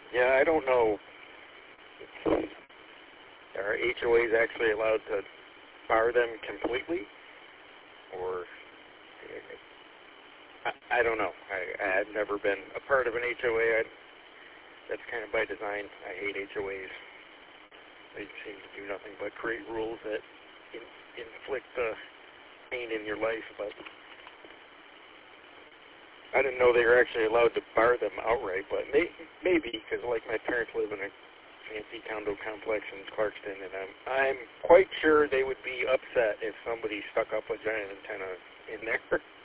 Yeah, I don't know. Are HOAs actually allowed to bar them completely? Or, I don't know. I've never been a part of an HOA. That's kind of by design. I hate HOAs. They seem to do nothing but create rules that inflict pain in your life, but I didn't know they were actually allowed to bar them outright, but maybe, because like my parents live in a fancy condo complex in Clarkston, and I'm quite sure they would be upset if somebody stuck up a giant antenna in there.